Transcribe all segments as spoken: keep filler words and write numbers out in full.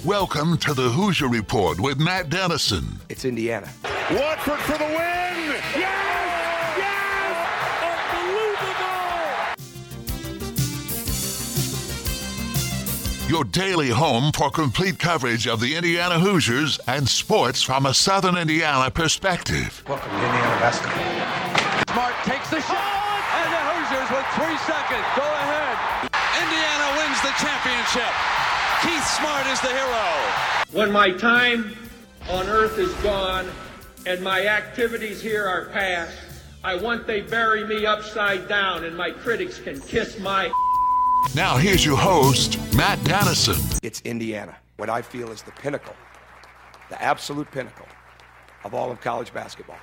Welcome to the Hoosier Report with Matt Dennison. It's Indiana. Watford for the win! Yes! Yes! Unbelievable! Your daily home for complete coverage of the Indiana Hoosiers and sports from a Southern Indiana perspective. Welcome to Indiana basketball. Smart takes the shot, and the Hoosiers with three seconds go ahead. Indiana wins the championship. Keith Smart is the hero. When my time on earth is gone and my activities here are past, I want they bury me upside down and my critics can kiss my... Now here's your host, Matt Dennison. It's Indiana, what I feel is the pinnacle, the absolute pinnacle of all of college basketball.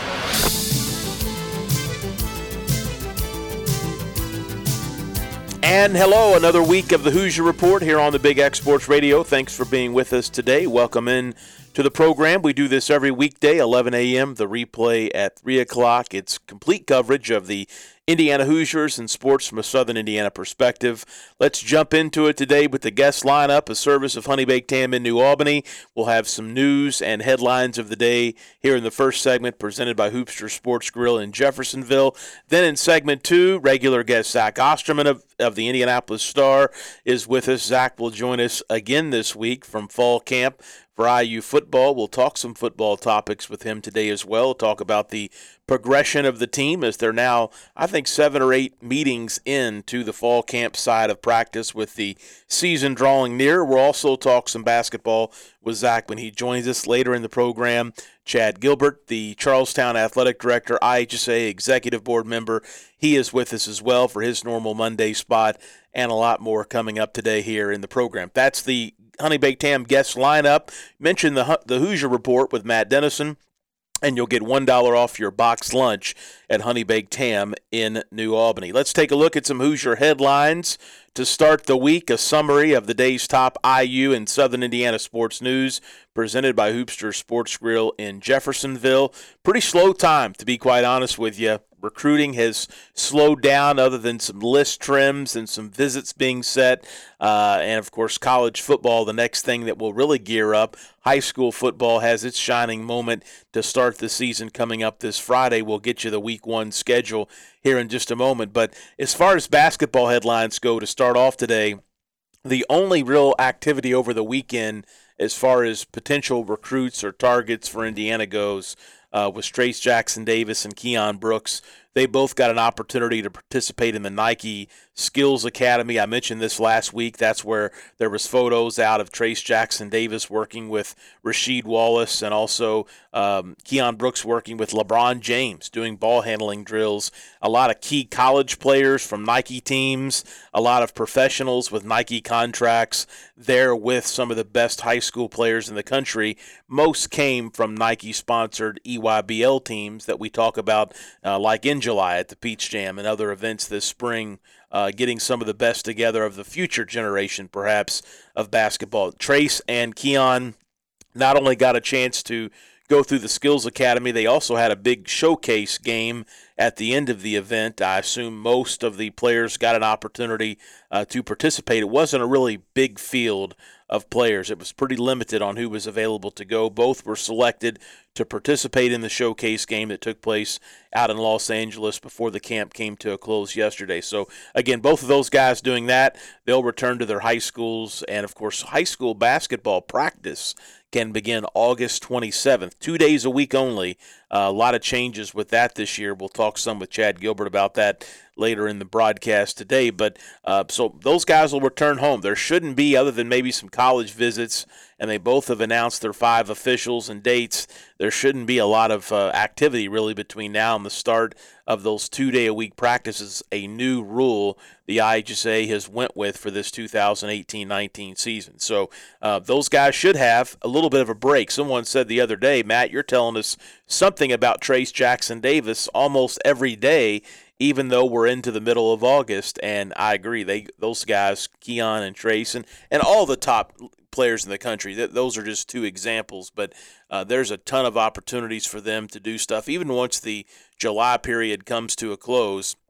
And hello, another week of the Hoosier Report here on the Big X Sports Radio. Thanks for being with us today. Welcome in to the program. We do this every weekday, eleven a.m., the replay at three o'clock. It's complete coverage of the Indiana Hoosiers and sports from a Southern Indiana perspective. Let's jump into it today with the guest lineup, a service of Honey Baked Ham in New Albany. We'll have some news and headlines of the day here in the first segment presented by Hoopster Sports Grill in Jeffersonville. Then in segment two, regular guest Zach Osterman of, of the Indianapolis Star is with us. Zach will join us again this week from fall camp for I U football. We'll talk some football topics with him today as well. We'll talk about the progression of the team as they're now, I think, seven or eight meetings into the fall camp side of practice with the season drawing near. We'll also talk some basketball with Zach when he joins us later in the program. Chad Gilbert, the Charlestown Athletic Director, I H S A Executive Board member, he is with us as well for his normal Monday spot, and a lot more coming up today here in the program. That's the Honey Baked Ham guest lineup. Mention the the Hoosier Report with Matt Dennison, and you'll get one dollar off your box lunch at Honey Baked Ham in New Albany. Let's take a look at some Hoosier headlines to start the week. A summary of the day's top I U and Southern Indiana sports news presented by Hoopster Sports Grill in Jeffersonville. Pretty slow time, to be quite honest with you. Recruiting has slowed down other than some list trims and some visits being set. Uh, and, of course, college football, the next thing that will really gear up. High school football has its shining moment to start the season coming up this Friday. We'll get you the week one schedule here in just a moment. But as far as basketball headlines go to start off today, the only real activity over the weekend as far as potential recruits or targets for Indiana goes Uh, was Trace Jackson Davis and Keon Brooks. They both got an opportunity to participate in the Nike Skills Academy. I mentioned this last week. That's where there was photos out of Trace Jackson Davis working with Rasheed Wallace and also um, Keon Brooks working with LeBron James doing ball handling drills. A lot of key college players from Nike teams, a lot of professionals with Nike contracts there with some of the best high school players in the country. Most came from Nike-sponsored E Y B L teams that we talk about, uh, like in July at the Peach Jam and other events this spring, uh, getting some of the best together of the future generation, perhaps, of basketball. Trace and Keon not only got a chance to go through the Skills Academy, they also had a big showcase game at the end of the event. I assume most of the players got an opportunity uh, to participate. It wasn't a really big field of players. It was pretty limited on who was available to go. Both were selected to participate in the showcase game that took place out in Los Angeles before the camp came to a close yesterday. So, again, both of those guys doing that, they'll return to their high schools. And, of course, high school basketball practice can begin August twenty-seventh, two days a week only. Uh, a lot of changes with that this year. We'll talk some with Chad Gilbert about that later in the broadcast today. But uh, so those guys will return home. There shouldn't be, other than maybe some college visits, and they both have announced their five officials and dates. There shouldn't be a lot of uh, activity really between now and the start of those two-day-a-week practices, a new rule the I H S A has went with for this two thousand eighteen nineteen season. So uh, those guys should have a little bit of a break. Someone said the other day, Matt, you're telling us something about Trace Jackson Davis almost every day, even though we're into the middle of August. And I agree. They those guys, Keon and Trace, and, and all the top players in the country, th- those are just two examples. But uh, there's a ton of opportunities for them to do stuff. Even once the July period comes to a close,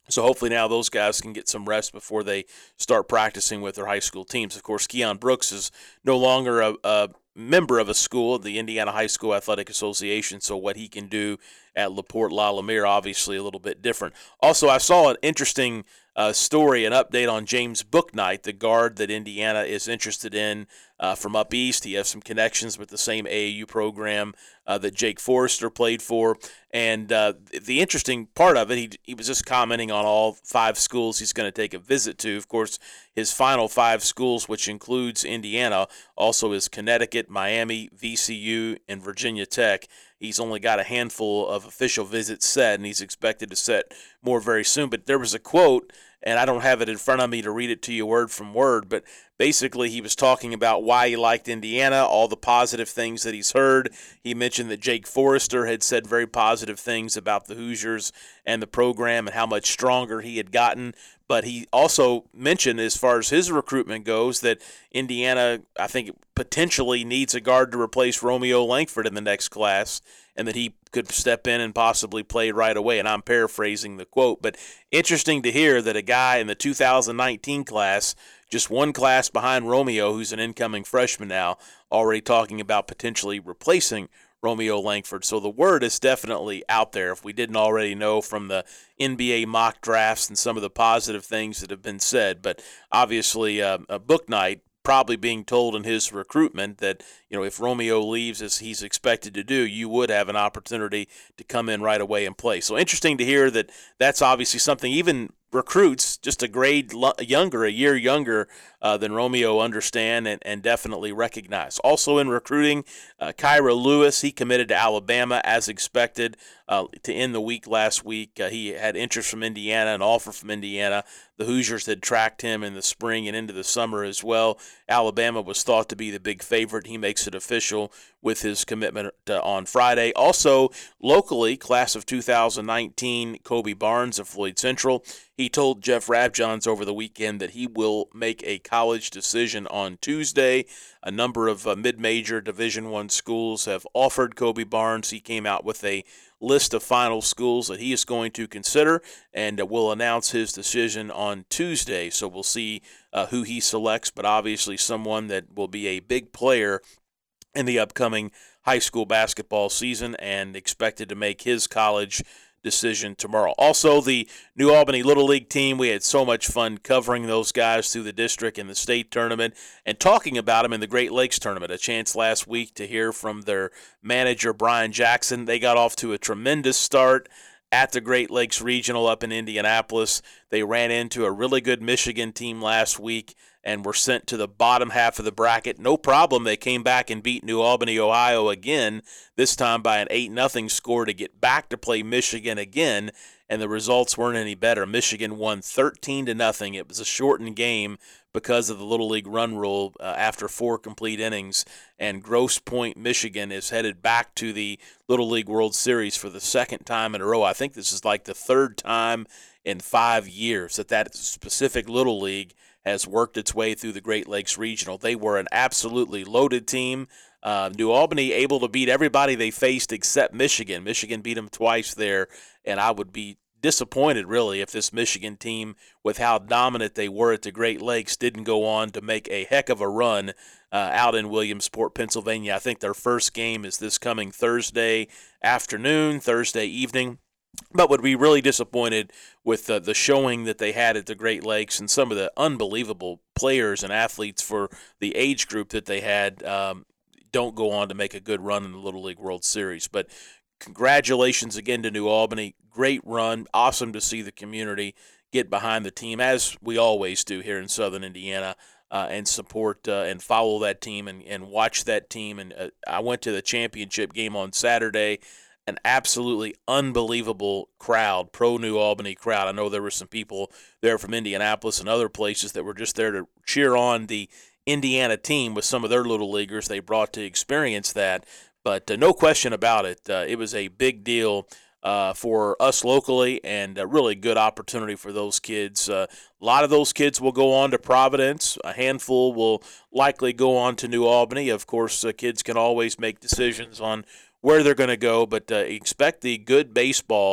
So hopefully now those guys can get some rest before they start practicing with their high school teams. Of course, Keon Brooks is no longer a, a member of a school, the Indiana High School Athletic Association, so what he can do at LaPorte La Lumiere obviously a little bit different. Also, I saw an interesting uh, story, an update on James Bouknight, the guard that Indiana is interested in uh, from up east. He has some connections with the same A A U program uh, that Jake Forrester played for. And uh, the interesting part of it, he, he was just commenting on all five schools he's going to take a visit to. Of course, his final five schools, which includes Indiana, also is Connecticut, Miami, V C U, and Virginia Tech. He's only got a handful of official visits set, and he's expected to set more very soon. But there was a quote, and I don't have it in front of me to read it to you word from word, but basically he was talking about why he liked Indiana, all the positive things that he's heard. He mentioned that Jake Forrester had said very positive things about the Hoosiers and the program and how much stronger he had gotten. But he also mentioned, as far as his recruitment goes, that Indiana, I think, potentially needs a guard to replace Romeo Langford in the next class, and that he could step in and possibly play right away. And I'm paraphrasing the quote. But interesting to hear that a guy in the two thousand nineteen class, just one class behind Romeo, who's an incoming freshman now, already talking about potentially replacing Romeo Langford. So the word is definitely out there, if we didn't already know from the N B A mock drafts and some of the positive things that have been said. But obviously, uh, a Bouknight probably being told in his recruitment that, you know, if Romeo leaves as he's expected to do, you would have an opportunity to come in right away and play. So interesting to hear that that's obviously something even recruits just a grade younger, a year younger uh, than Romeo understand and, and definitely recognize. Also in recruiting, uh, Kyra Lewis, he committed to Alabama as expected uh, to end the week last week. Uh, he had interest from Indiana, an offer from Indiana. The Hoosiers had tracked him in the spring and into the summer as well. Alabama was thought to be the big favorite. He makes it official with his commitment uh, on Friday. Also, locally, class of two thousand nineteen, Kobe Barnes of Floyd Central. He told Jeff Rabjohns over the weekend that he will make a college decision on Tuesday. A number of uh, mid-major Division I schools have offered Kobe Barnes. He came out with a list of final schools that he is going to consider, and uh, will announce his decision on Tuesday. So we'll see uh, who he selects, but obviously someone that will be a big player in the upcoming high school basketball season and expected to make his college decision tomorrow. Also, the New Albany Little League team, we had so much fun covering those guys through the district and the state tournament and talking about them in the Great Lakes tournament. A chance last week to hear from their manager, Brian Jackson. They got off to a tremendous start at the Great Lakes Regional up in Indianapolis. They ran into a really good Michigan team last week and were sent to the bottom half of the bracket. No problem. They came back and beat New Albany, Ohio again, this time by an eight nothing score to get back to play Michigan again, and the results weren't any better. Michigan won thirteen to nothing. It was a shortened game because of the Little League run rule uh, after four complete innings, and Grosse Pointe, Michigan is headed back to the Little League World Series for the second time in a row. I think this is like the third time in five years that that specific Little League has worked its way through the Great Lakes Regional. They were an absolutely loaded team. Uh, New Albany able to beat everybody they faced except Michigan. Michigan beat them twice there, and I would be disappointed, really, if this Michigan team, with how dominant they were at the Great Lakes, didn't go on to make a heck of a run uh, out in Williamsport, Pennsylvania. I think their first game is this coming Thursday afternoon, Thursday evening. But would be really disappointed with uh, the showing that they had at the Great Lakes and some of the unbelievable players and athletes for the age group that they had um, don't go on to make a good run in the Little League World Series. But congratulations again to New Albany. Great run. Awesome to see the community get behind the team, as we always do here in Southern Indiana, uh, and support uh, and follow that team and, and watch that team. And uh, I went to the championship game on Saturday. An absolutely unbelievable crowd, pro-New Albany crowd. I know there were some people there from Indianapolis and other places that were just there to cheer on the Indiana team with some of their little leaguers they brought to experience that. But uh, no question about it, uh, it was a big deal uh, for us locally and a really good opportunity for those kids. Uh, a lot of those kids will go on to Providence. A handful will likely go on to New Albany. Of course, uh, kids can always make decisions on where they're going to go, but uh, expect the good baseball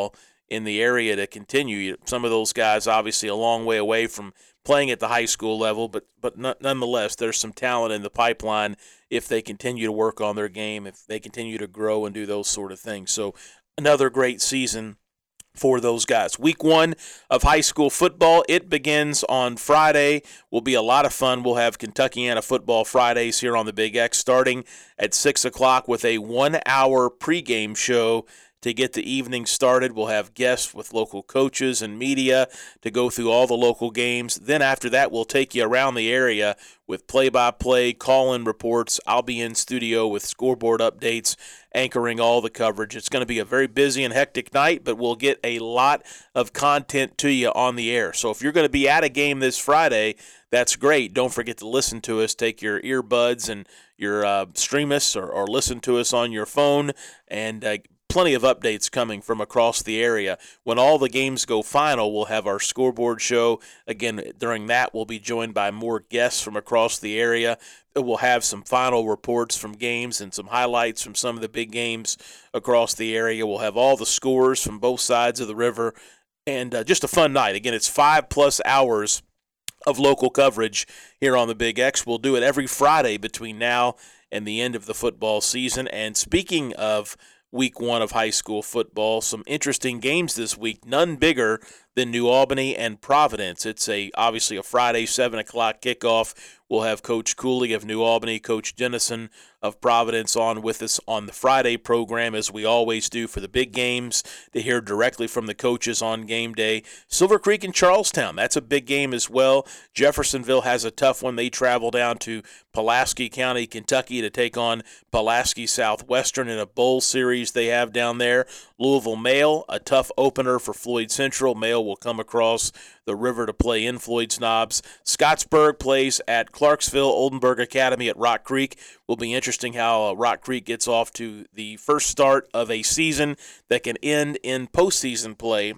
in the area to continue. Some of those guys obviously a long way away from playing at the high school level, but but nonetheless, there's some talent in the pipeline if they continue to work on their game, if they continue to grow and do those sort of things. So another great season for those guys. Week one of high school football, it begins on Friday. Will be a lot of fun. We'll have Kentuckiana Football Fridays here on the Big X starting at six o'clock with a one-hour pregame show to get the evening started. We'll have guests with local coaches and media to go through all the local games. Then after that, we'll take you around the area with play-by-play, call-in reports. I'll be in studio with scoreboard updates, anchoring all the coverage. It's going to be a very busy and hectic night, but we'll get a lot of content to you on the air. So if you're going to be at a game this Friday, that's great. Don't forget to listen to us. Take your earbuds and your uh, stream us or, or listen to us on your phone, and uh, plenty of updates coming from across the area. When all the games go final, we'll have our scoreboard show. Again, during that, we'll be joined by more guests from across the area. We'll have some final reports from games and some highlights from some of the big games across the area. We'll have all the scores from both sides of the river, and uh, just a fun night. Again, it's five-plus hours of local coverage here on the Big X. We'll do it every Friday between now and the end of the football season. And speaking of week one of high school football, some interesting games this week, none bigger than New Albany and Providence. It's a obviously a Friday seven o'clock kickoff. We'll have Coach Cooley of New Albany, Coach Dennison of Providence on with us on the Friday program, as we always do for the big games, to hear directly from the coaches on game day. Silver Creek and Charlestown, that's a big game as well. Jeffersonville has a tough one. They travel down to Pulaski County, Kentucky to take on Pulaski Southwestern in a bowl series they have down there. Louisville Male, a tough opener for Floyd Central. Male will come across the river to play in Floyd's Knobs. Scottsburg plays at Clarksville. Oldenburg Academy at Rock Creek. Will be interesting how uh, Rock Creek gets off to the first start of a season that can end in postseason play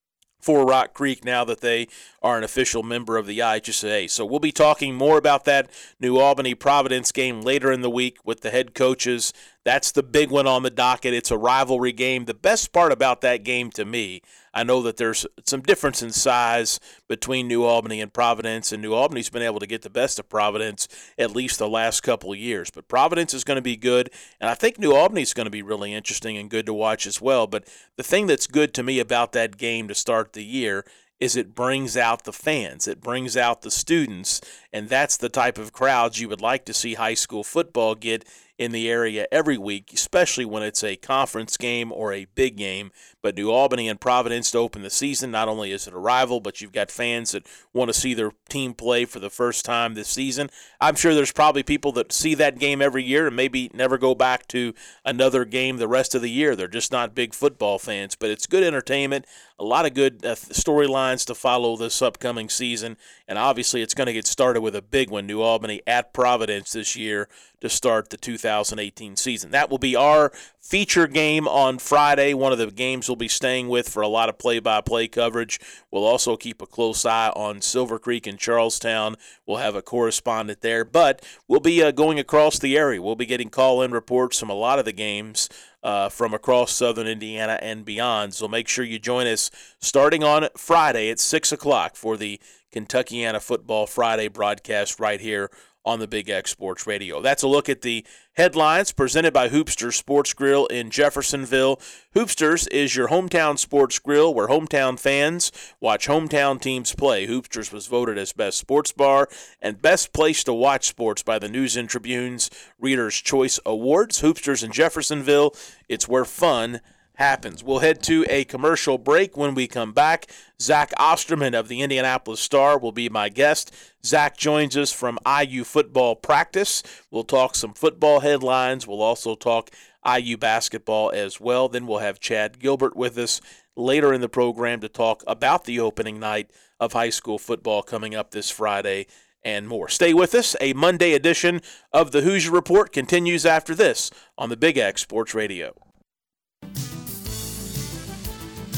for Rock Creek now that they are an official member of the I H S A. So we'll be talking more about that New Albany-Providence game later in the week with the head coaches. That's the big one on the docket. It's a rivalry game. The best part about that game to me, I know that there's some difference in size between New Albany and Providence, and New Albany's been able to get the best of Providence at least the last couple of years. But Providence is going to be good, and I think New Albany's going to be really interesting and good to watch as well. But the thing that's good to me about that game to start the year is it brings out the fans. It brings out the students, and that's the type of crowds you would like to see high school football get in the area every week, especially when it's a conference game or a big game. But New Albany and Providence to open the season, not only is it a rival, but you've got fans that want to see their team play for the first time this season. I'm sure there's probably people that see that game every year and maybe never go back to another game the rest of the year. They're just not big football fans, but it's good entertainment, a lot of good uh, storylines to follow this upcoming season, and obviously it's going to get started with a big one, New Albany at Providence this year to start the two thousand eighteen season. That will be our feature game on Friday, one of the games we'll be staying with for a lot of play-by-play coverage. We'll also keep a close eye on Silver Creek and Charlestown. We'll have a correspondent there, but we'll be uh, going across the area. We'll be getting call-in reports from a lot of the games uh, from across southern Indiana and beyond, so make sure you join us starting on Friday at six o'clock for the Kentuckiana Football Friday broadcast right here on the Big X Sports Radio. That's a look at the headlines presented by Hoopsters Sports Grill in Jeffersonville. Hoopsters is your hometown sports grill where hometown fans watch hometown teams play. Hoopsters was voted as best sports bar and best place to watch sports by the News and Tribune's Reader's Choice Awards. Hoopsters in Jeffersonville, it's where fun happens. We'll head to a commercial break. When we come back, Zach Osterman of the Indianapolis Star will be my guest. Zach joins us from I U football practice. We'll talk some football headlines. We'll also talk I U basketball as well. Then we'll have Chad Gilbert with us later in the program to talk about the opening night of high school football coming up this Friday and more. Stay with us. A Monday edition of the Hoosier Report continues after this on the Big X Sports Radio.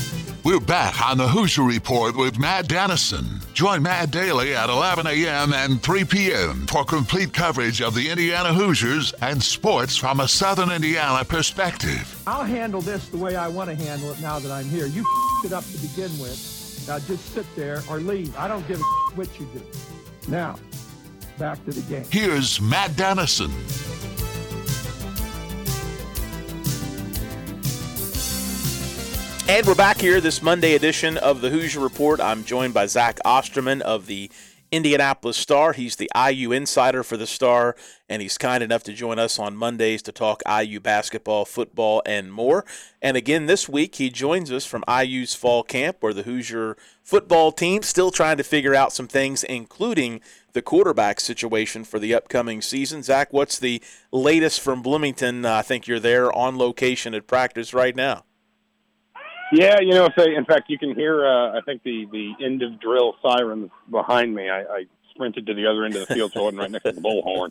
We're back on the Hoosier Report with Matt Dennison. Join Matt daily at eleven a.m. and three p.m. for complete coverage of the Indiana Hoosiers and sports from a Southern Indiana perspective. I'll handle this the way I want to handle it now that I'm here. You f***ed it up to begin with. Now just sit there or leave. I don't give a what you do. Now, back to the game. Here's Matt Dennison. And we're back here this Monday edition of the Hoosier Report. I'm joined by Zach Osterman of the Indianapolis Star. He's the I U insider for the Star, and he's kind enough to join us on Mondays to talk I U basketball, football, and more. And again, this week he joins us from I U's fall camp, where the Hoosier football team still trying to figure out some things, including the quarterback situation for the upcoming season. Zach, what's the latest from Bloomington? Uh, I think you're there on location at practice right now. Yeah, you know, so in fact, you can hear, uh, I think, the, the end of drill sirens behind me. I, I sprinted to the other end of the field, so I wasn't right next to the bullhorn.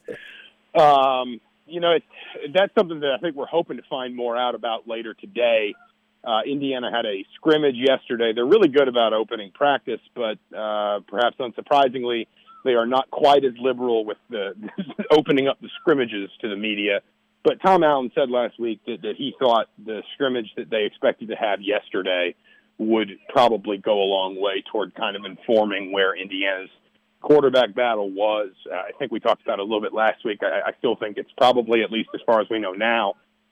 Um, you know, it's, that's something that I think we're hoping to find more out about later today. Uh, Indiana had a scrimmage yesterday. They're really good about opening practice, but uh, perhaps unsurprisingly, they are not quite as liberal with the opening up the scrimmages to the media. But Tom Allen said last week that, that he thought the scrimmage that they expected to have yesterday would probably go a long way toward kind of informing where Indiana's quarterback battle was. Uh, I think we talked about it a little bit last week. I, I still think it's probably, at least as far as we know now,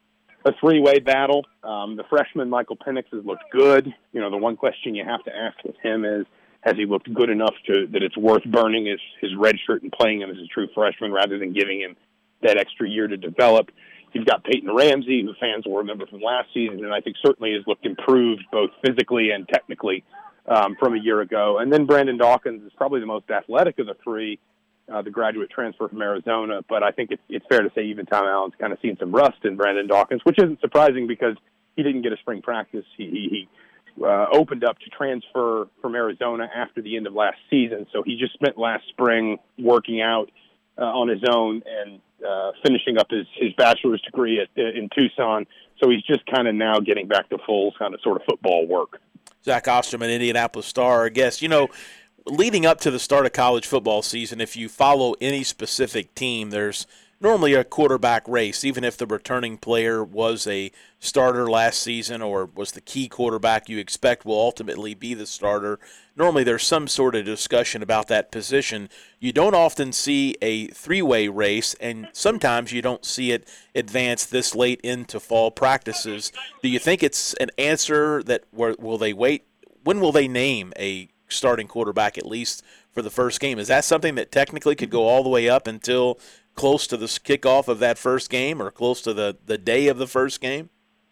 a three-way battle. Um, the freshman, Michael Penix, has looked good. You know, the one question you have to ask with him is, has he looked good enough to that it's worth burning his, his red shirt and playing him as a true freshman rather than giving him that extra year to develop? You've got Peyton Ramsey, who fans will remember from last season, and I think certainly has looked improved both physically and technically um, from a year ago. And then Brandon Dawkins is probably the most athletic of the three, uh, the graduate transfer from Arizona. But I think it's, it's fair to say even Tom Allen's kind of seen some rust in Brandon Dawkins, which isn't surprising because he didn't get a spring practice. He, he, he uh, opened up to transfer from Arizona after the end of last season, so he just spent last spring working out uh, on his own and Uh, finishing up his, his bachelor's degree at, in Tucson. So he's just kind of now getting back to full kind of sort of football work. Zach Osterman, Indianapolis Star, I guess. You know, leading up to the start of college football season, if you follow any specific team, there's normally a quarterback race, even if the returning player was a starter last season or was the key quarterback you expect will ultimately be the starter. Normally there's some sort of discussion about that position. You don't often see a three-way race, and sometimes you don't see it advance this late into fall practices. Do you think it's an answer that will they wait? When will they name a starting quarterback at least for the first game? Is that something that technically could go all the way up until close to the kickoff of that first game or close to the, the day of the first game?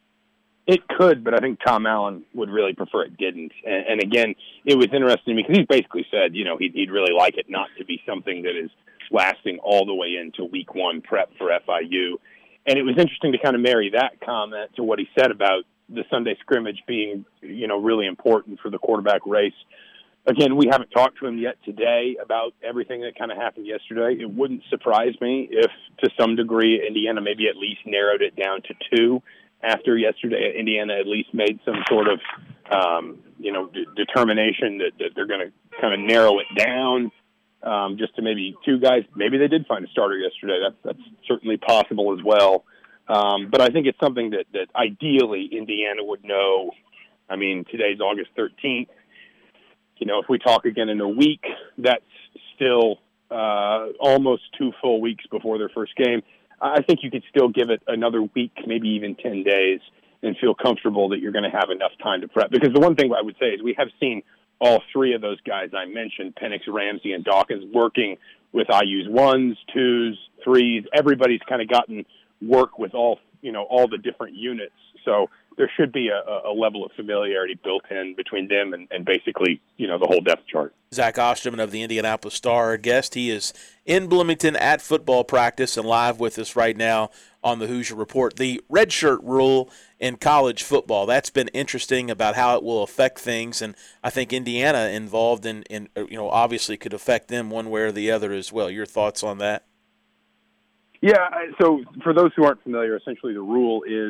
It could, but I think Tom Allen would really prefer it didn't. And, and again, it was interesting because he's basically said, you know, he'd, he'd really like it not to be something that is lasting all the way into week one prep for F I U. And it was interesting to kind of marry that comment to what he said about the Sunday scrimmage being, you know, really important for the quarterback race. Again, we haven't talked to him yet today about everything that kind of happened yesterday. It wouldn't surprise me if, to some degree, Indiana maybe at least narrowed it down to two after yesterday. Indiana at least made some sort of, um, you know, d- determination that, that they're going to kind of narrow it down um, just to maybe two guys. Maybe they did find a starter yesterday. That's, that's certainly possible as well. Um, but I think it's something that, that ideally Indiana would know. I mean, today's August thirteenth. You know, if we talk again in a week, that's still uh, almost two full weeks before their first game. I think you could still give it another week, maybe even ten days, and feel comfortable that you're going to have enough time to prep. Because the one thing I would say is we have seen all three of those guys I mentioned, Penix, Ramsey, and Dawkins, working with I U's ones, twos, threes. Everybody's kind of gotten work with all, you know, all the different units. So there should be a, a level of familiarity built in between them and, and basically, you know, the whole depth chart. Zach Osterman of the Indianapolis Star, our guest. He is in Bloomington at football practice and live with us right now on the Hoosier Report. The redshirt rule in college football, that's been interesting about how it will affect things, and I think Indiana involved in, in you know, obviously could affect them one way or the other as well. Your thoughts on that? Yeah, so for those who aren't familiar, essentially the rule is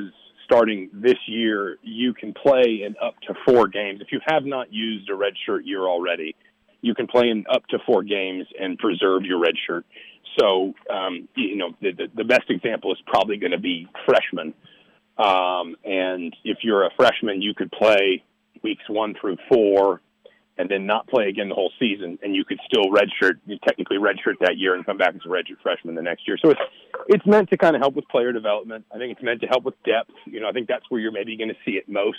starting this year, you can play in up to four games. If you have not used a redshirt year already, you can play in up to four games and preserve your redshirt. So, um, you know, the, the, the best example is probably going to be freshmen. Um, and if you're a freshman, you could play weeks one through four and then not play again the whole season, and you could still redshirt, you technically redshirt that year and come back as a redshirt freshman the next year. So it's it's meant to kind of help with player development. I think it's meant to help with depth. You know, I think that's where you're maybe going to see it most.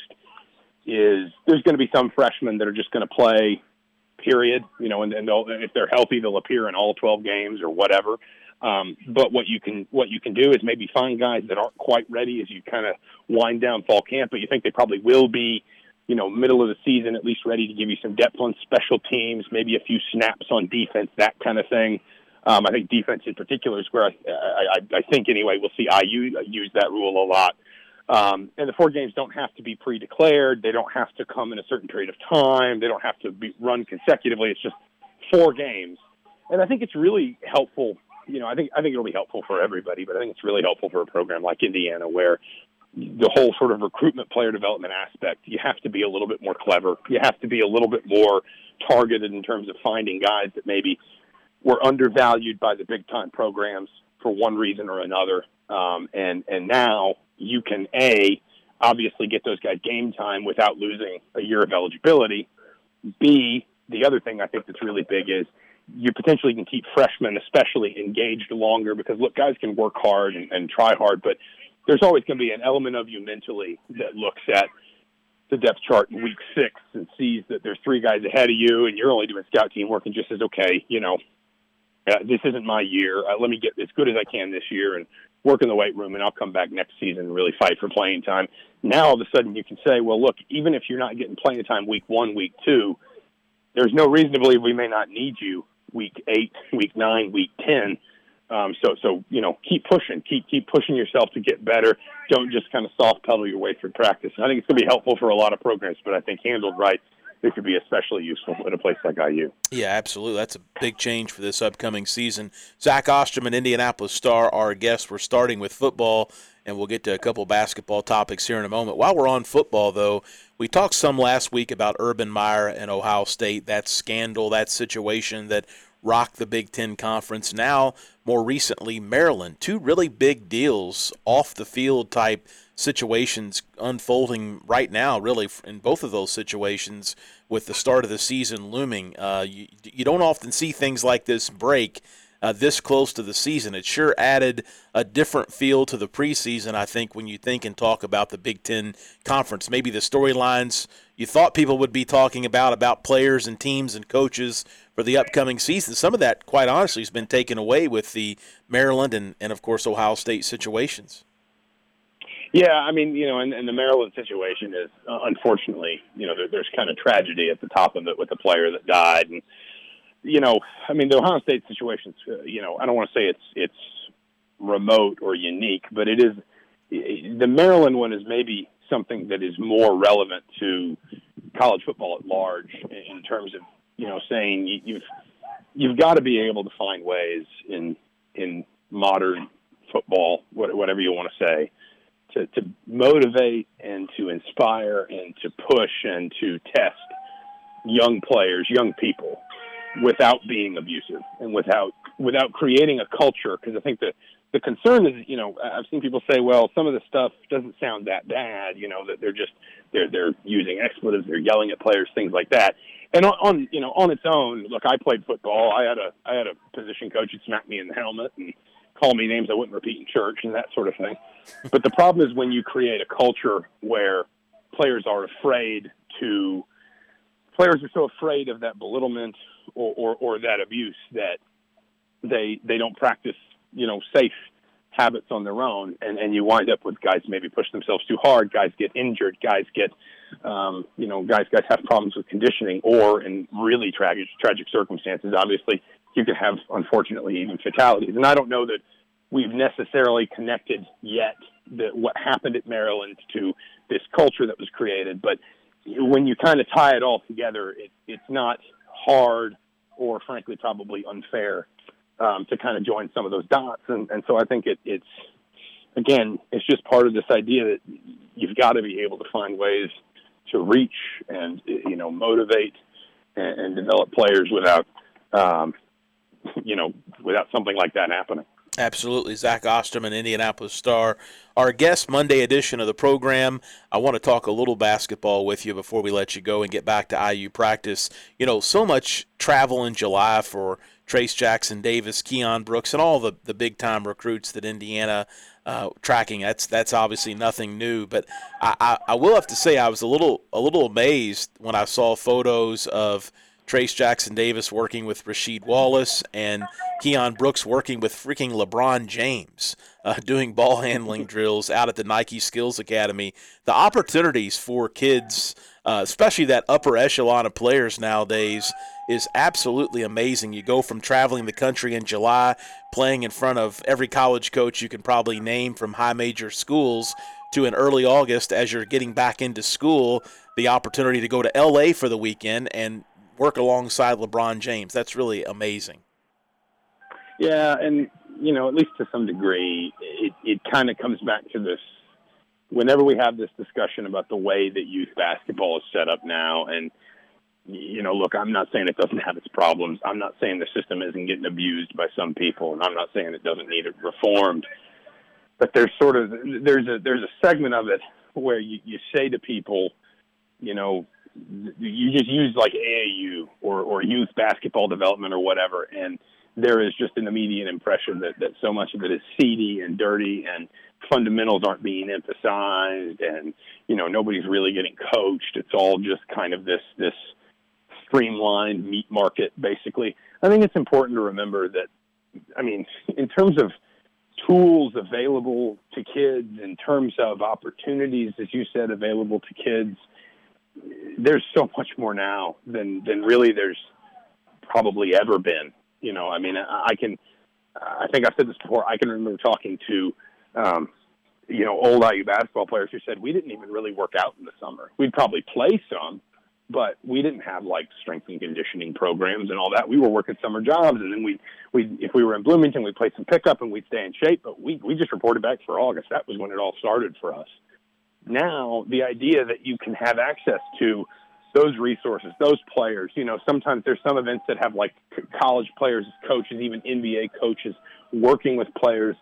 Is there's going to be some freshmen that are just going to play, period. You know, and, and they'll, if they're healthy, they'll appear in all twelve games or whatever. Um, but what you can what you can do is maybe find guys that aren't quite ready as you kind of wind down fall camp, but you think they probably will be, you know, middle of the season, at least ready to give you some depth on special teams, maybe a few snaps on defense, that kind of thing. Um, I think defense in particular is where I, I, I think anyway we'll see I U use that rule a lot. Um, and the four games don't have to be pre-declared. They don't have to come in a certain period of time. They don't have to be run consecutively. It's just four games. And I think it's really helpful. You know, I think I think it'll be helpful for everybody, but I think it's really helpful for a program like Indiana where the whole sort of recruitment player development aspect, you have to be a little bit more clever. You have to be a little bit more targeted in terms of finding guys that maybe were undervalued by the big-time programs for one reason or another. Um, and, and now you can, A, obviously get those guys game time without losing a year of eligibility. B, the other thing I think that's really big is you potentially can keep freshmen especially engaged longer because, look, guys can work hard and, and try hard, but there's always going to be an element of you mentally that looks at the depth chart in week six and sees that there's three guys ahead of you and you're only doing scout team work and just says, okay, you know, uh, this isn't my year. Uh, let me get as good as I can this year and work in the weight room, and I'll come back next season and really fight for playing time. Now, all of a sudden, you can say, well, look, even if you're not getting playing time week one, week two, there's no reason to believe we may not need you week eight, week nine, week ten. Um, so, so you know, keep pushing, keep keep pushing yourself to get better. Don't just kind of soft pedal your way through practice. And I think it's going to be helpful for a lot of programs, but I think handled right, it could be especially useful at a place like I U. Yeah, absolutely. That's a big change for this upcoming season. Zach Osterman, Indianapolis Star, our guest. We're starting with football, and we'll get to a couple basketball topics here in a moment. While we're on football, though, we talked some last week about Urban Meyer and Ohio State, that scandal, that situation that rocked the Big Ten Conference. Now, more recently, Maryland. Two really big deals, off-the-field type situations unfolding right now, really, in both of those situations with the start of the season looming. Uh, you, you don't often see things like this break uh, this close to the season. It sure added a different feel to the preseason, I think, when you think and talk about the Big Ten Conference. Maybe the storylines you thought people would be talking about, about players and teams and coaches for the upcoming season. Some of that, quite honestly, has been taken away with the Maryland and, and of course, Ohio State situations. Yeah, I mean, you know, and, and the Maryland situation is, uh, unfortunately, you know, there, there's kind of tragedy at the top of it with the player that died. And, you know, I mean, the Ohio State situation, uh, you know, I don't want to say it's it's remote or unique, but it is – the Maryland one is maybe something that is more relevant to college football at large in, in terms of, you know, saying you, you've you've got to be able to find ways in in modern football, whatever you want to say, to, to motivate and to inspire and to push and to test young players, young people, without being abusive and without without creating a culture. Because I think the the concern is, you know, I've seen people say, well, some of the stuff doesn't sound that bad, you know, that they're just they're they're using expletives, they're yelling at players, things like that. And on, on you know on its own, look, I played football. I had a I had a position coach who'd smack me in the helmet and call me names I wouldn't repeat in church and that sort of thing. But the problem is when you create a culture where players are afraid to players are so afraid of that belittlement or, or, or that abuse that they they don't practice, you know, safe habits on their own, and, and you wind up with guys maybe push themselves too hard, guys get injured, guys get, um, you know, guys guys have problems with conditioning, or in really tragic tragic circumstances, obviously, you could have, unfortunately, even fatalities. And I don't know that we've necessarily connected yet that what happened at Maryland to this culture that was created, but when you kind of tie it all together, it, it's not hard or, frankly, probably unfair Um, to kind of join some of those dots. And, and so I think it, it's again, it's just part of this idea that you've got to be able to find ways to reach and, you know, motivate and, and develop players without, um, you know, without something like that happening. Absolutely. Zach Osterman, Indianapolis Star, our guest Monday edition of the program. I want to talk a little basketball with you before we let you go and get back to I U practice. You know, so much travel in July for Trace Jackson Davis, Keon Brooks, and all the, the big-time recruits that Indiana uh, tracking. That's that's obviously nothing new. But I, I, I will have to say I was a little a little amazed when I saw photos of Trace Jackson Davis working with Rasheed Wallace and Keon Brooks working with freaking LeBron James, uh, doing ball handling drills out at the Nike Skills Academy. The opportunities for kids, uh, especially that upper echelon of players nowadays, is absolutely amazing. You go from traveling the country in July, playing in front of every college coach you can probably name from high major schools, to in early August as you're getting back into school, the opportunity to go to L A for the weekend and work alongside LeBron James. That's really amazing. Yeah, and, you know, at least to some degree, it, it kind of comes back to this, whenever we have this discussion about the way that youth basketball is set up now, and, you know, look, I'm not saying it doesn't have its problems. I'm not saying the system isn't getting abused by some people, and I'm not saying it doesn't need it reformed. But there's sort of, there's a, there's a segment of it where you, you say to people, you know, you just use like A A U or, or youth basketball development or whatever, and there is just an immediate impression that, that so much of it is seedy and dirty and fundamentals aren't being emphasized and, you know, nobody's really getting coached. It's all just kind of this, this streamlined meat market, basically. I think it's important to remember that, I mean, in terms of tools available to kids, in terms of opportunities, as you said, available to kids, there's so much more now than, than really there's probably ever been. You know, I mean, I can, I think I've said this before, I can remember talking to, um, you know, old I U basketball players who said we didn't even really work out in the summer. We'd probably play some, but we didn't have like strength and conditioning programs and all that. We were working summer jobs, and then we, we, if we were in Bloomington, we'd play some pickup and we'd stay in shape, but we, we just reported back for August. That was when it all started for us. Now, the idea that you can have access to those resources, those players, you know, sometimes there's some events that have like college players as coaches, even N B A coaches working with players.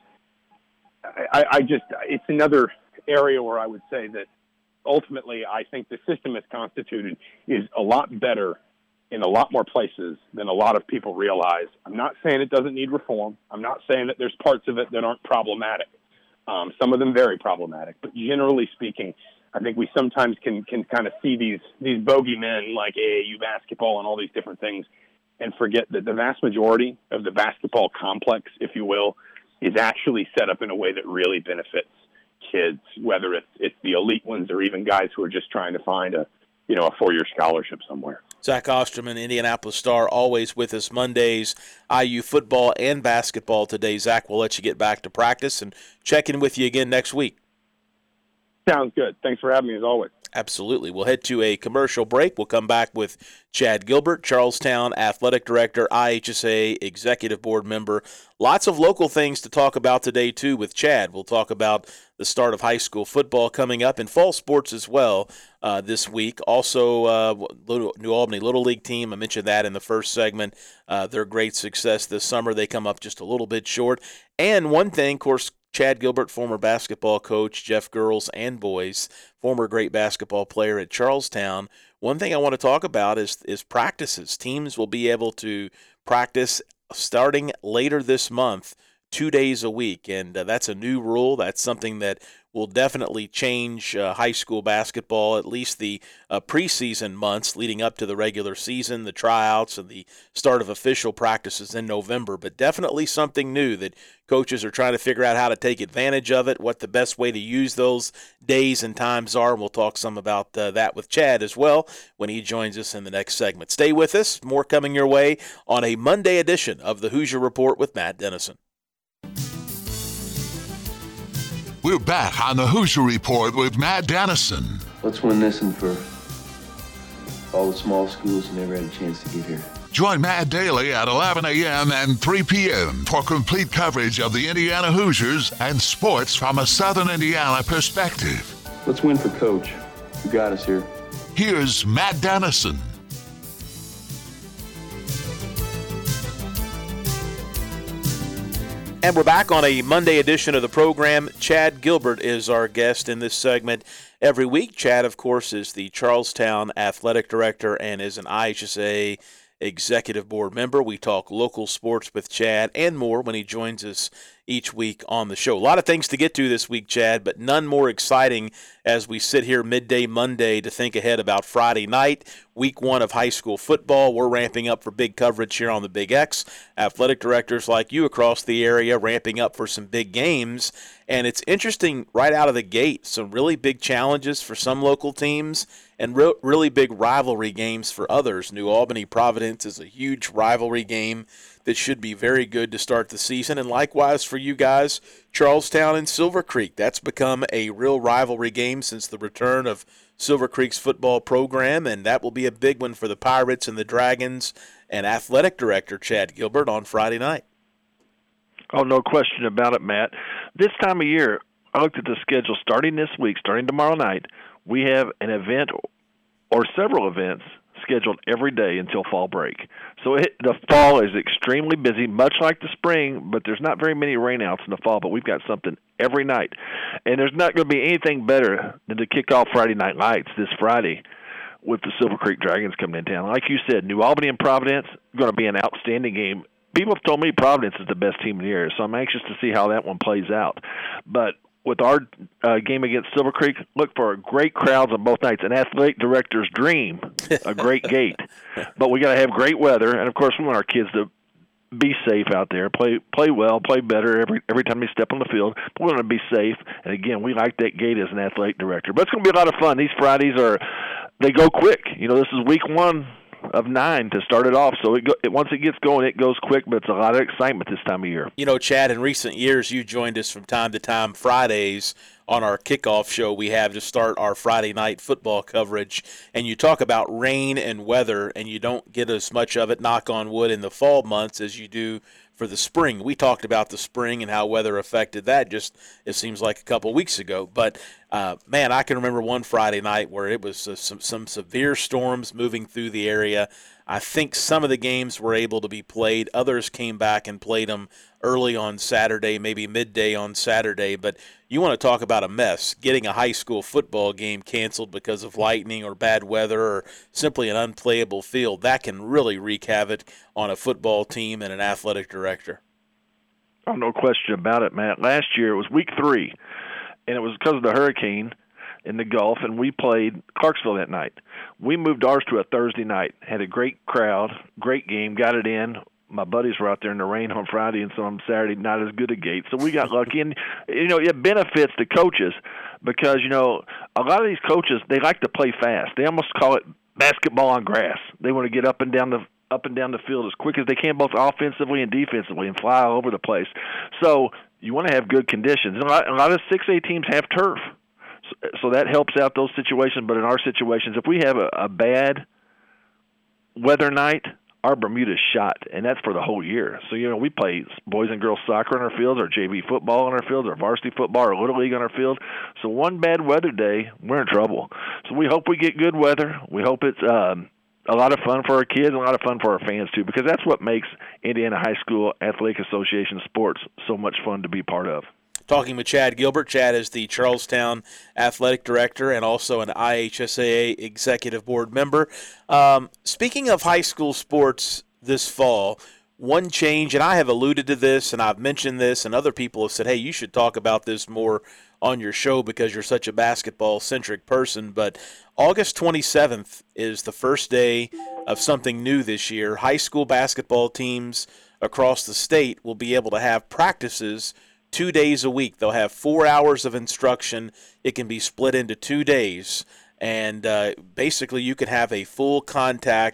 I, I just, it's another area where I would say that ultimately I think the system as constituted is a lot better in a lot more places than a lot of people realize. I'm not saying it doesn't need reform. I'm not saying that there's parts of it that aren't problematic. Um, some of them very problematic, but generally speaking, I think we sometimes can, can kind of see these, these bogeymen like A A U basketball and all these different things and forget that the vast majority of the basketball complex, if you will, is actually set up in a way that really benefits kids, whether it's, it's the elite ones or even guys who are just trying to find a, you know, a four-year scholarship somewhere. Zach Osterman, Indianapolis Star, always with us Mondays, I U football and basketball today. Zach, we'll let you get back to practice and check in with you again next week. Sounds good. Thanks for having me, as always. Absolutely. We'll head to a commercial break. We'll come back with Chad Gilbert, Charlestown Athletic Director, I H S A Executive Board member. Lots of local things to talk about today, too, with Chad. We'll talk about the start of high school football coming up and fall sports as well uh, this week. Also, uh, New Albany Little League team, I mentioned that in the first segment. Uh, their great success this summer. They come up just a little bit short. And one thing, of course, Chad Gilbert, former basketball coach, Jeff girls and boys, former great basketball player at Charlestown. One thing I want to talk about is is practices. Teams will be able to practice starting later this month, two days a week, and uh, that's a new rule. That's something that will definitely change uh, high school basketball, at least the uh, preseason months leading up to the regular season, the tryouts, and the start of official practices in November. But definitely something new that coaches are trying to figure out how to take advantage of it, what the best way to use those days and times are. And we'll talk some about uh, that with Chad as well when he joins us in the next segment. Stay with us. More coming your way on a Monday edition of the Hoosier Report with Matt Dennison. We're back on the Hoosier Report with Matt Dennison. Let's win this one for all the small schools who never had a chance to get here. Join Matt Daly at eleven a.m. and three p.m. for complete coverage of the Indiana Hoosiers and sports from a Southern Indiana perspective. Let's win for Coach, who got us here. Here's Matt Dennison. And we're back on a Monday edition of the program. Chad Gilbert is our guest in this segment every week. Chad, of course, is the Charlestown Athletic Director and is an I H S A A Executive Board member. We talk local sports with Chad and more when he joins us each week on the show. A lot of things to get to this week, Chad, but none more exciting as we sit here midday Monday to think ahead about Friday night, week one of high school football. We're ramping up for big coverage here on the Big X. Athletic directors like you across the area ramping up for some big games. And it's interesting right out of the gate, some really big challenges for some local teams and re- really big rivalry games for others. New Albany-Providence is a huge rivalry game that should be very good to start the season. And likewise for you guys, Charlestown and Silver Creek. That's become a real rivalry game since the return of Silver Creek's football program, and that will be a big one for the Pirates and the Dragons and Athletic Director Chad Gilbert on Friday night. Oh, no question about it, Matt. This time of year, I looked at the schedule starting this week, starting tomorrow night. We have an event or several events scheduled every day until fall break. So it, the fall is extremely busy, much like the spring, but there's not very many rainouts in the fall, but we've got something every night. And there's not going to be anything better than to kick off Friday Night Lights this Friday with the Silver Creek Dragons coming in town. Like you said, New Albany and Providence going to be an outstanding game. People have told me Providence is the best team in the area, so I'm anxious to see how that one plays out. But with our uh, game against Silver Creek, look for great crowds on both nights. An athletic director's dream, a great gate. But we got to have great weather, and of course we want our kids to be safe out there, play play well, play better every every time they step on the field. But we want to be safe, and again, we like that gate as an athletic director. But it's going to be a lot of fun. These Fridays are they go quick. You know, this is week one of nine to start it off. So it, go, it once it gets going, it goes quick, but it's a lot of excitement this time of year. You know, Chad, in recent years, you joined us from time to time Fridays on our kickoff show we have to start our Friday night football coverage, and you talk about rain and weather, and you don't get as much of it, knock on wood, in the fall months as you do for the spring. We talked about the spring and how weather affected that just, it seems like a couple weeks ago. But, uh, man, I can remember one Friday night where it was uh, some, some severe storms moving through the area. I think some of the games were able to be played. Others came back and played them early on Saturday, maybe midday on Saturday. But you want to talk about a mess, getting a high school football game canceled because of lightning or bad weather or simply an unplayable field. That can really wreak havoc on a football team and an athletic director. Oh, no question about it, Matt. Last year it was week three, and it was because of the hurricane in the Gulf, and we played Clarksville that night. We moved ours to a Thursday night, had a great crowd, great game, got it in. My buddies were out there in the rain on Friday, and so on Saturday, not as good a gate. So we got lucky. And, you know, it benefits the coaches because, you know, a lot of these coaches, they like to play fast. They almost call it basketball on grass. They want to get up and down the up and down the field as quick as they can, both offensively and defensively, and fly all over the place. So you want to have good conditions. And a lot, a lot of six A teams have turf. So that helps out those situations. But in our situations, if we have a, a bad weather night, our Bermuda's shot, and that's for the whole year. So, you know, we play boys and girls soccer on our fields, our J V football on our fields, our varsity football, our Little League on our field. So one bad weather day, we're in trouble. So we hope we get good weather. We hope it's um, a lot of fun for our kids and a lot of fun for our fans, too, because that's what makes Indiana High School Athletic Association sports so much fun to be part of. Talking with Chad Gilbert. Chad is the Charlestown Athletic Director and also an I H S A A Executive Board member. Um, speaking of high school sports this fall, one change, and I have alluded to this and I've mentioned this, and other people have said, hey, you should talk about this more on your show because you're such a basketball-centric person, but August twenty-seventh is the first day of something new this year. High school basketball teams across the state will be able to have practices two days a week. They'll have four hours of instruction. It can be split into two days. And uh, basically you can have a full contact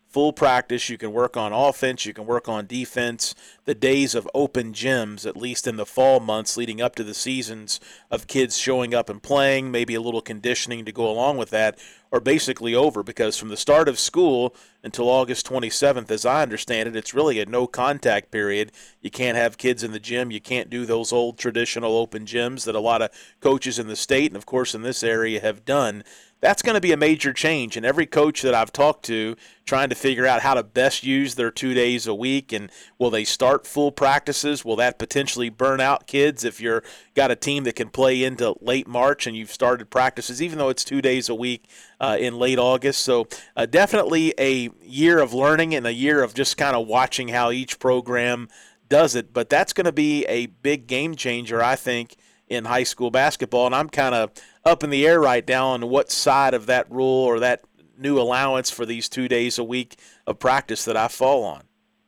full practice. You can work on offense. You can work on defense. The days of open gyms, at least in the fall months leading up to the seasons, of kids showing up and playing, maybe a little conditioning to go along with that, are basically over, because from the start of school until August twenty-seventh, as I understand it, it's really a no-contact period. You can't have kids in the gym. You can't do those old traditional open gyms that a lot of coaches in the state and, of course, in this area have done. That's going to be a major change, and every coach that I've talked to trying to figure out how to best use their two days a week, and will they start full practices? Will that potentially burn out kids if you're got a team that can play into late March and you've started practices, even though it's two days a week uh, in late August? So uh, definitely a year of learning and a year of just kind of watching how each program does it, but that's going to be a big game changer, I think, in high school basketball, and I'm kind of up in the air right now on what side of that rule or that new allowance for these two days a week of practice that I fall on.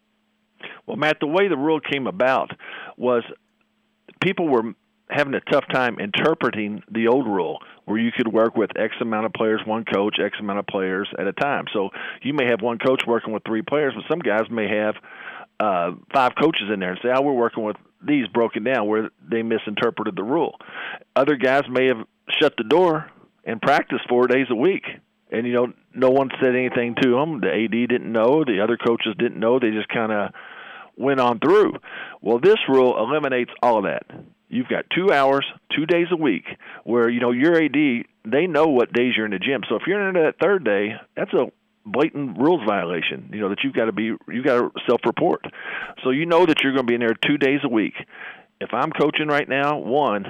Well, Matt, the way the rule came about was people were having a tough time interpreting the old rule, where you could work with X amount of players, one coach, X amount of players at a time. So you may have one coach working with three players, but some guys may have uh, five coaches in there and say, oh, we're working with these broken down, where they misinterpreted the rule. Other guys may have shut the door and practiced four days a week. And, you know, no one said anything to them. The A D didn't know. The other coaches didn't know. They just kind of went on through. Well, this rule eliminates all of that. You've got two hours, two days a week, where, you know, your A D, they know what days you're in the gym. So if you're into that third day, that's a blatant rules violation, you know, that you've got to be, you got to self-report. So you know that you're going to be in there two days a week. If I'm coaching right now, one,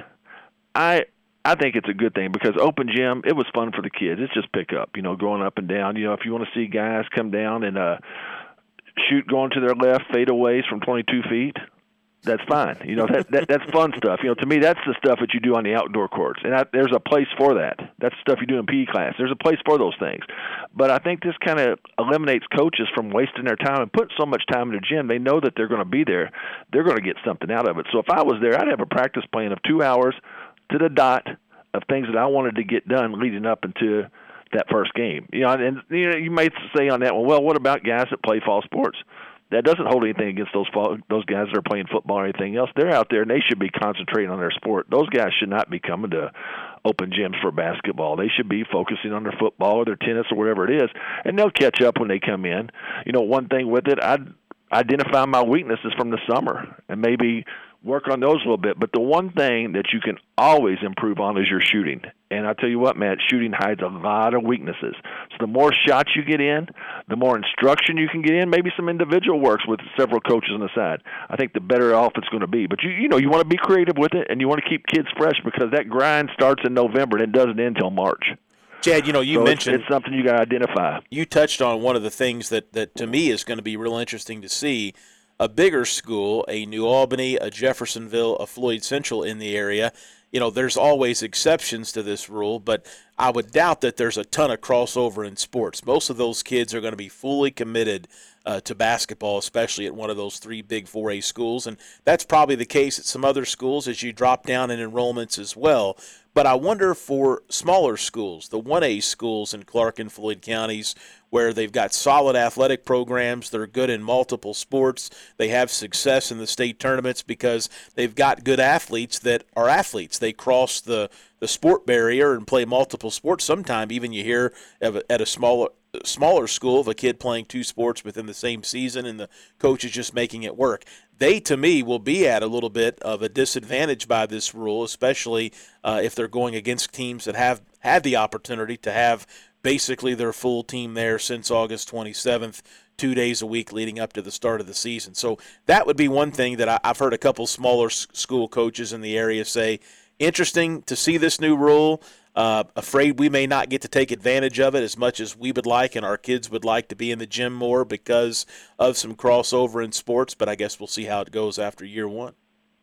I I think it's a good thing, because open gym, it was fun for the kids. It's just pick up, you know, going up and down. You know, if you want to see guys come down and uh, shoot going to their left fadeaways from twenty-two feet, that's fine. You know, that, that that's fun stuff. You know, to me, that's the stuff that you do on the outdoor courts, and I, there's a place for that. That's stuff you do in P E class. There's a place for those things. But I think this kind of eliminates coaches from wasting their time and putting so much time in the gym. They know that they're going to be there. They're going to get something out of it. So if I was there, I'd have a practice plan of two hours to the dot of things that I wanted to get done leading up into that first game. You know, and you know, you may say on that one, well, what about guys that play fall sports? That doesn't hold anything against those those guys that are playing football or anything else. They're out there, and they should be concentrating on their sport. Those guys should not be coming to open gyms for basketball. They should be focusing on their football or their tennis or whatever it is, and they'll catch up when they come in. You know, one thing with it, I'd identify my weaknesses from the summer and maybe work on those a little bit. But the one thing that you can always improve on is your shooting. And I tell you what, Matt, shooting hides a lot of weaknesses. So the more shots you get in, the more instruction you can get in, maybe some individual works with several coaches on the side, I think the better off it's going to be. But, you you know, you want to be creative with it, and you want to keep kids fresh, because that grind starts in November and it doesn't end until March. Chad, you know, you so mentioned it's, it's something you got to identify. You touched on one of the things that, that to me is going to be real interesting to see. A bigger school, a New Albany, a Jeffersonville, a Floyd Central in the area. You know, there's always exceptions to this rule, but I would doubt that there's a ton of crossover in sports. Most of those kids are going to be fully committed uh, to basketball, especially at one of those three big four A schools, and that's probably the case at some other schools as you drop down in enrollments as well. But I wonder for smaller schools, the one A schools in Clark and Floyd counties, where they've got solid athletic programs, they're good in multiple sports, they have success in the state tournaments because they've got good athletes that are athletes. They cross the, the sport barrier and play multiple sports. Sometimes even you hear of a, at a smaller smaller school of a kid playing two sports within the same season and the coach is just making it work. They, to me, will be at a little bit of a disadvantage by this rule, especially uh, if they're going against teams that have had the opportunity to have basically their full team there since August twenty-seventh, two days a week leading up to the start of the season. So that would be one thing that I, I've heard a couple smaller s- school coaches in the area say, interesting to see this new rule. Uh, afraid we may not get to take advantage of it as much as we would like and our kids would like to be in the gym more because of some crossover in sports, but I guess we'll see how it goes after year one.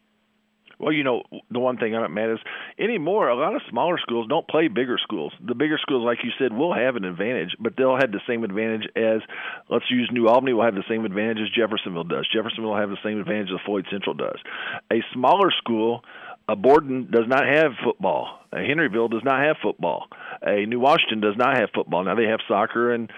Well, you know, the one thing I'm mad is anymore, a lot of smaller schools don't play bigger schools. The bigger schools, like you said, will have an advantage, but they'll have the same advantage as, let's use New Albany, will have the same advantage as Jeffersonville does. Jeffersonville will have the same advantage as Floyd Central does. A smaller school, a Borden does not have football. A Henryville does not have football. A New Washington does not have football. Now they have soccer and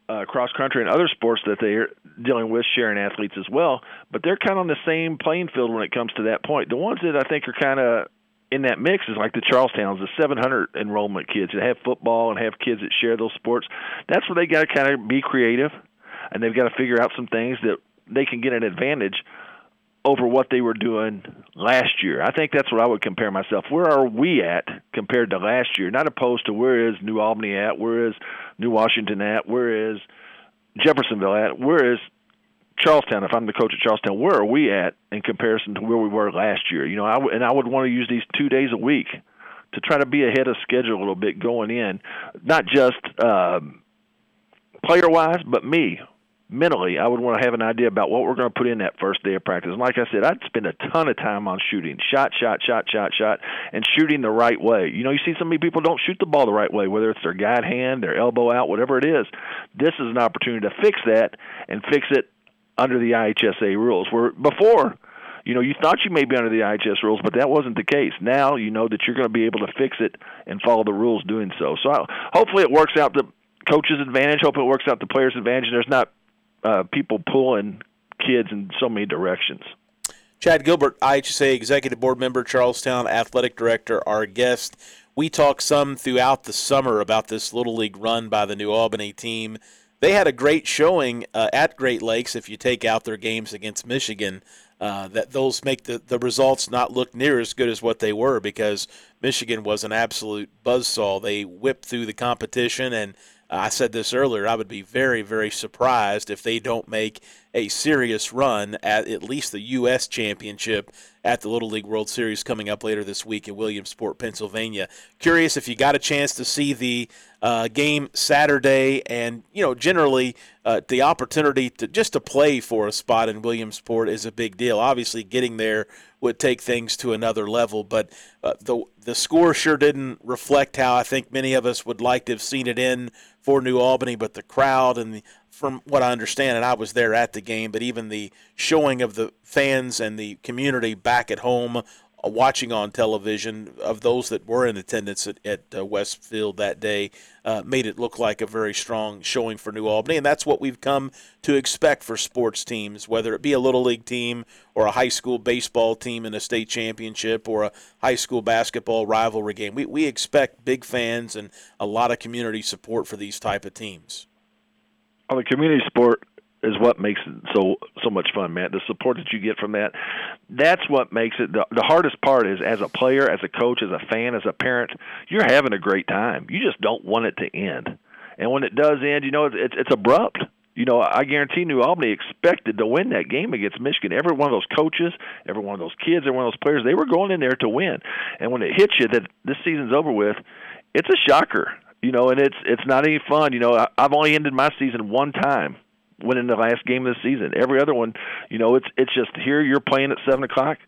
uh, cross country and other sports that they're dealing with, sharing athletes as well. But they're kind of on the same playing field when it comes to that point. The ones that I think are kind of in that mix is like the Charlestowns, the seven hundred enrollment kids that have football and have kids that share those sports. That's where they got to kind of be creative, and they've got to figure out some things that they can get an advantage over what they were doing last year. I think that's what I would compare myself. Where are we at compared to last year? Not opposed to where is New Albany at, where is New Washington at, where is Jeffersonville at, where is Charlestown, if I'm the coach at Charlestown, where are we at in comparison to where we were last year? You know, I w- and I would want to use these two days a week to try to be ahead of schedule a little bit going in, not just um, player-wise, but me. Mentally, I would want to have an idea about what we're going to put in that first day of practice. And like I said, I'd spend a ton of time on shooting, shot, shot, shot, shot, shot, and shooting the right way. You know, you see so many people don't shoot the ball the right way, whether it's their guide hand, their elbow out, whatever it is. This is an opportunity to fix that and fix it under the I H S A rules, where before, you know, you thought you may be under the I H S rules, but that wasn't the case. Now you know that you're going to be able to fix it and follow the rules doing so. So I, hopefully it works out the coach's advantage. Hopefully it works out the player's advantage. And there's not uh, people pulling kids in so many directions. Chad Gilbert, I H S A Executive Board Member, Charlestown Athletic Director, our guest. We talked some throughout the summer about this Little League run by the New Albany team. They had a great showing uh, at Great Lakes if you take out their games against Michigan. Uh, that those make the, the results not look near as good as what they were because Michigan was an absolute buzzsaw. They whipped through the competition, and uh, I said this earlier, I would be very, very surprised if they don't make a serious run at at least the U S championship at the Little League World Series coming up later this week in Williamsport, Pennsylvania. Curious if you got a chance to see the uh, game Saturday, and you know, generally uh, the opportunity to just to play for a spot in Williamsport is a big deal. Obviously, getting there would take things to another level, but uh, the the score sure didn't reflect how I think many of us would like to have seen it in for New Albany. But the crowd and the, from what I understand, and I was there at the game, but even the showing of the fans and the community back at home uh, watching on television of those that were in attendance at, at uh, Westfield that day uh, made it look like a very strong showing for New Albany. And that's what we've come to expect for sports teams, whether it be a Little League team or a high school baseball team in a state championship or a high school basketball rivalry game. We, we expect big fans and a lot of community support for these type of teams. Well, the community sport is what makes it so so much fun, Matt. The support that you get from that, that's what makes it. The, the hardest part is as a player, as a coach, as a fan, as a parent, you're having a great time. You just don't want it to end. And when it does end, you know, it's, it's, it's abrupt. You know, I guarantee New Albany expected to win that game against Michigan. Every one of those coaches, every one of those kids, every one of those players, they were going in there to win. And when it hits you that this season's over with, it's a shocker. You know, and it's it's not any fun. You know, I, I've only ended my season one time, winning the last game of the season. Every other one, you know, it's it's just here you're playing at seven o'clock.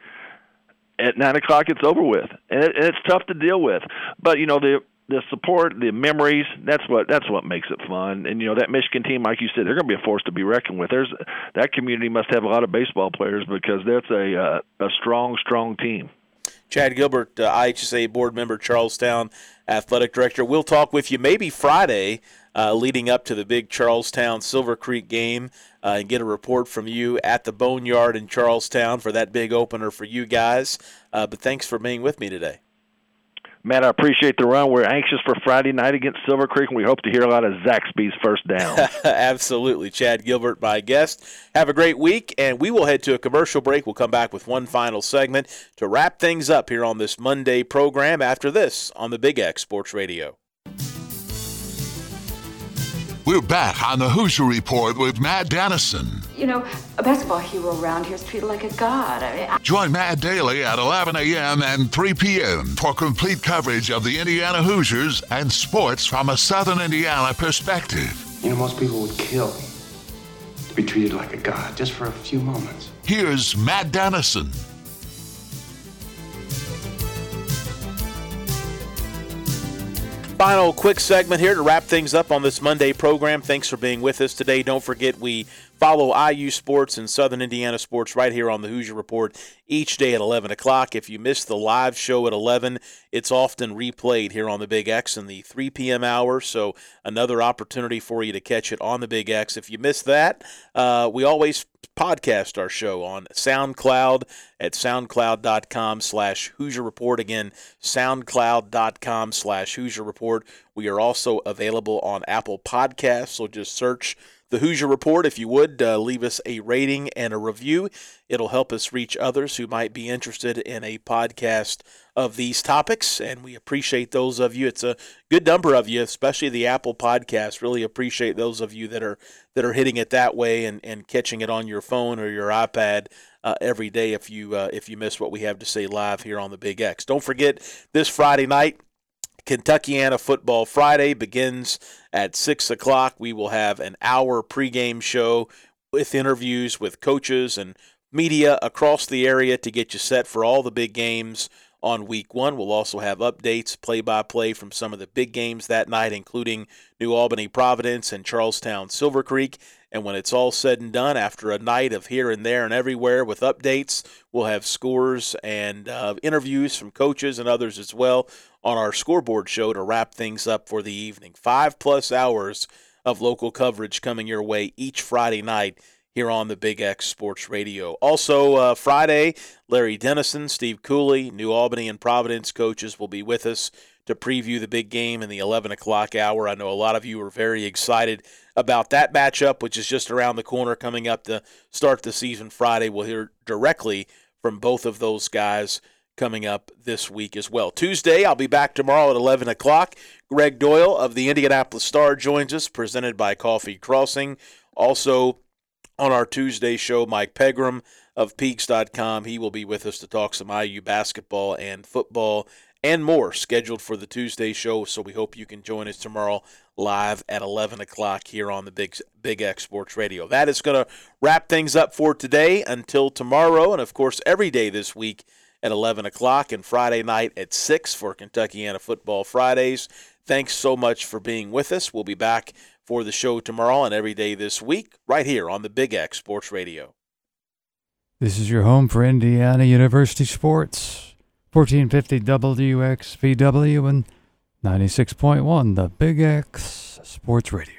At nine o'clock, it's over with, and, it, and it's tough to deal with. But you know, the the support, the memories, that's what that's what makes it fun. And you know, that Michigan team, like you said, they're going to be a force to be reckoned with. There's that community must have a lot of baseball players because that's a uh, a strong, strong team. Chad Gilbert, uh, I H S A Board Member, Charlestown Athletic Director. We'll talk with you maybe Friday uh, leading up to the big Charlestown Silver Creek game uh, and get a report from you at the Boneyard in Charlestown for that big opener for you guys. Uh, but thanks for being with me today. Matt, I appreciate the run. We're anxious for Friday night against Silver Creek, and we hope to hear a lot of Zaxby's first down. Absolutely. Chad Gilbert, my guest. Have a great week, and we will head to a commercial break. We'll come back with one final segment to wrap things up here on this Monday program after this on the Big X Sports Radio. We're back on the Hoosier Report with Matt Dennison. You know, a basketball hero around here is treated like a god. I mean, I... Join Matt daily at eleven a.m. and three p.m. for complete coverage of the Indiana Hoosiers and sports from a Southern Indiana perspective. You know, most people would kill to be treated like a god just for a few moments. Here's Matt Dennison. Final quick segment here to wrap things up on this Monday program. Thanks for being with us today. Don't forget we Follow I U Sports and Southern Indiana Sports right here on the Hoosier Report each day at eleven o'clock. If you missed the live show at eleven, it's often replayed here on the Big X in the three p.m. hour, so another opportunity for you to catch it on the Big X. If you missed that, uh, we always podcast our show on SoundCloud at soundcloud.com slash Hoosier Report. Again, soundcloud.com slash Hoosier Report. We are also available on Apple Podcasts, so just search the Hoosier Report. If you would, uh, leave us a rating and a review. It'll help us reach others who might be interested in a podcast of these topics, and we appreciate those of you. It's a good number of you, especially the Apple Podcast. Really appreciate those of you that are that are hitting it that way and, and catching it on your phone or your iPad uh, every day if you uh, if you miss what we have to say live here on the Big X. Don't forget, this Friday night, Kentuckiana Football Friday begins at six o'clock. We will have an hour pregame show with interviews with coaches and media across the area to get you set for all the big games on week one. We'll also have updates, play-by-play from some of the big games that night, including New Albany Providence and Charlestown Silver Creek. And when it's all said and done, after a night of here and there and everywhere with updates, we'll have scores and uh, interviews from coaches and others as well on our scoreboard show to wrap things up for the evening. Five plus hours of local coverage coming your way each Friday night here on the Big X Sports Radio. Also, uh, Friday, Larry Dennison, Steve Cooley, New Albany and Providence coaches will be with us to preview the big game in the eleven o'clock hour. I know a lot of you are very excited about that matchup, which is just around the corner coming up to start the season Friday. We'll hear directly from both of those guys coming up this week as well. Tuesday, I'll be back tomorrow at eleven o'clock. Greg Doyle of the Indianapolis Star joins us, presented by Coffee Crossing. Also on our Tuesday show, Mike Pegram of Peaks dot com. He will be with us to talk some I U basketball and football and more scheduled for the Tuesday show, so we hope you can join us tomorrow live at eleven o'clock here on the Big, Big X Sports Radio. That is going to wrap things up for today until tomorrow, and of course every day this week at eleven o'clock and Friday night at six for Kentuckiana Football Fridays. Thanks so much for being with us. We'll be back for the show tomorrow and every day this week right here on the Big X Sports Radio. This is your home for Indiana University sports. fourteen fifty W X V W and ninety-six point one the Big X Sports Radio.